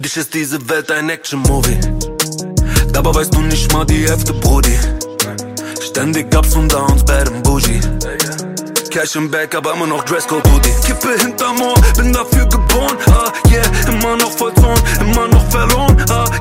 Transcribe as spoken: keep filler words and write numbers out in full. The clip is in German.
Dich ist diese Welt ein Action-Movie. Dabei weißt du nicht mal die Hälfte, Brudi. Ständig Ups und Downs, bad and bougie. Cash im Back, aber immer noch Dresscode, Hoodie. Kippe hinterm Ohr, bin dafür geboren, ah yeah. Immer noch voll Zorn, immer noch verloren, ah